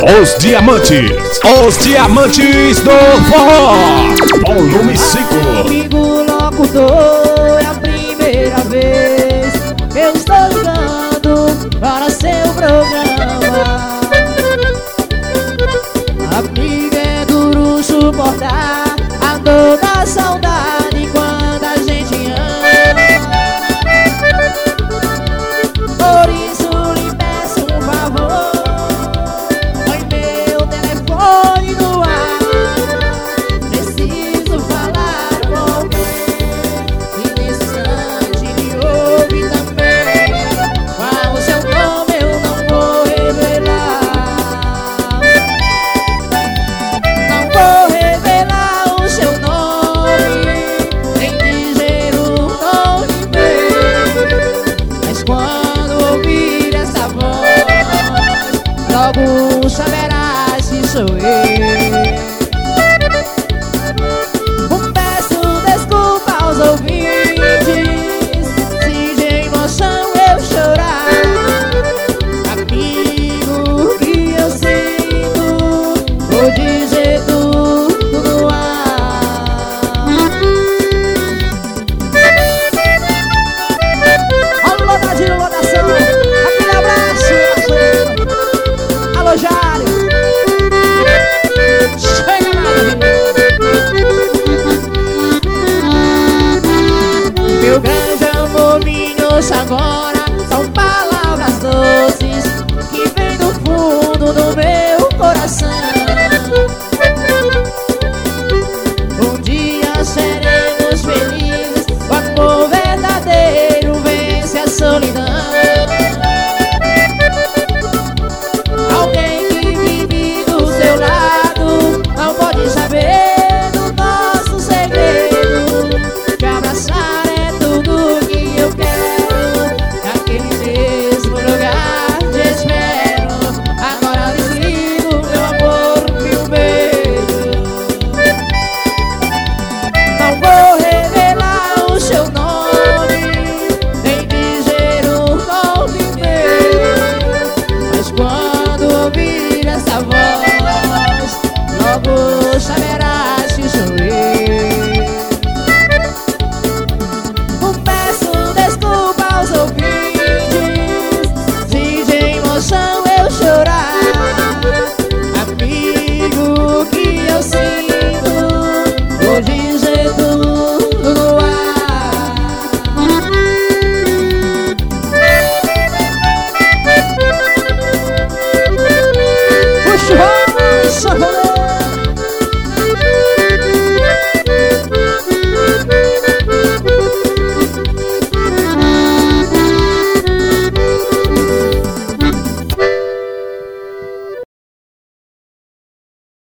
Os diamantes do forró, volume 5. Amigo locutor, é a primeira vez que eu estou ligando para seu programa. Amigo, é duro suportar a dor da saudade quando a gente ama. Por isso lhe peço um favor, põe meu telefone no ar. Preciso falar com alguém e nesse instante me ouve também. Qual o seu nome eu não vou revelar. Não vou revelar o seu nome, nem dizer o nome meu. Mas quando ouvir essa voz, logo saberás que sou eu. Peço desculpa aos ouvintes se de emoção eu chorar. Amigo, o que eu sinto, vou dizer tudo no ar. Alô, Tadinho, lotação, aquele abraço, parceiro. Alô, Jário. Chega mais. Meu grande amor, me ouça agora.